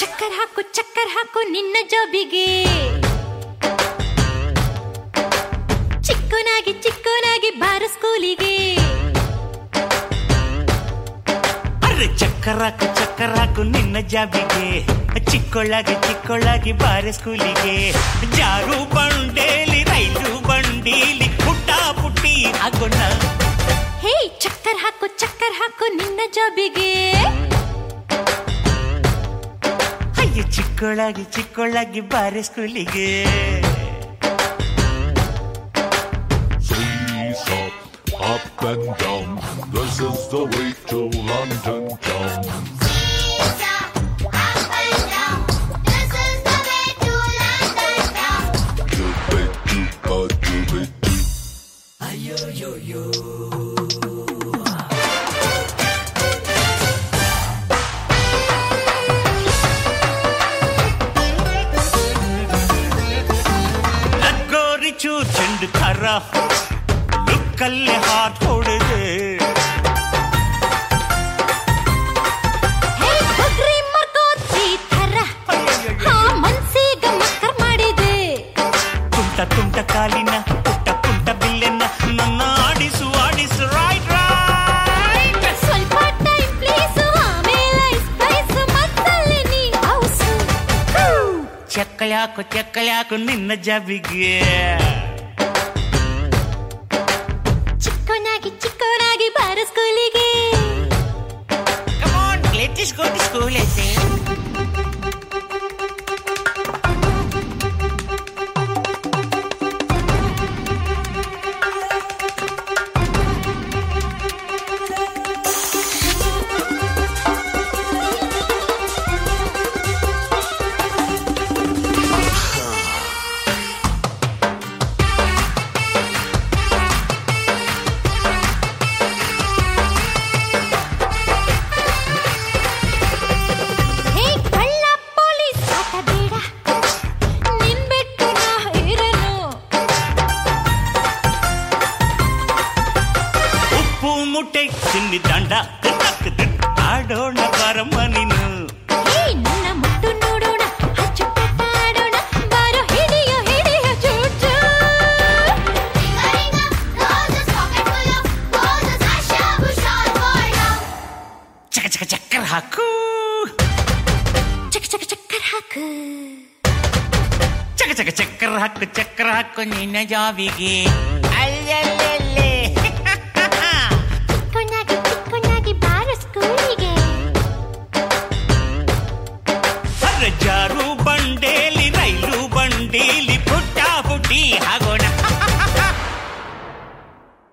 ಚಕ್ಕರ್ ಹಾಕು ನಿನ್ನ ಜಾಬಿಗೆ ಚಿಕ್ಕೋನಾಗಿ ಬಾರ ಸ್ಕೂಲಿಗೆ ಅರೆ ಚಕ್ಕರ್ ಹಾಕು ನಿನ್ನ ಜಾಬಿಗೆ ಚಿಕ್ಕೊಳ್ಳಾಗಿ ಬಾರ ಸ್ಕೂಲಿಗೆ ಜಾರು ಬಂಡೇಲಿ ರೈಲು ಬಂಡೀಲಿ ಪುಟ್ಟಿ ಆಗೋಣ ಹೇ ಚಕ್ಕರ್ ಹಾಕು ನಿನ್ನ ಜಾಬಿಗೆ ಅಯ್ಯ ಚಿಕ್ಕೊಳ್ಳಾಗಿ ಬಾರ ಸ್ಕೂಲಿಗೆ Up and down, this is the way to London town. Up and down, this is the way to London town. Do-be-do-ba-do-be-do. Ayo-yo-yo. ಲಗ್ಗೋರಿ ಚೂರ್ ಚೆಂಡು ಖರ ಕಲ್ಲೆ ಹಾಟ್ ಹೊಡೆದೆ ಮನ್ಸಿಗ ಮಾಡಿದೆ ತುಂಟ ಕಾಲಿನ ಪುಟ್ಟ ಬಿಲ್ಲೆನ್ನ ನನ್ನ ಆಡಿಸು ರೈಟ್ ಸ್ವಲ್ಪ ಟೈಮ್ ಪ್ಲೀಸ್ ಆಮೇಲೆ ಸ್ಪೈಸ್ ಮತ್ತಲ್ಲಿ ನೀ ಹೌಸು ಚಕ್ಕಳ್ಯಾಕು ನಿನ್ನ ಜಾಬಿಗೆ ಚಿಕ್ಕೋನಾಗಿ ಬಾರ ಸ್ಕೂಲಿಗೆ Come on, let's go to school, I say. ಮುಟ್ಟೆ ತಿನ್ನಿ ದಂಡ ಆಡೋಣ ಬಾರಮ್ಮ ನೀನು ನನ್ನ ಮುಟ್ಟು ನೋಡೋಣ ಹಚ್ಚುತ್ತಾಡೋಣ ಬಾರೋ ಹಿಡಿಯೋ ಚೂಚು ಚಕ್ಕರ್ ಹಾಕು ಚಕ್ಕರ್ ಹಾಕು ಚಕ್ಕರ್ ಹಾಕು ನಿನ್ನ ಜಾಬಿಗೆ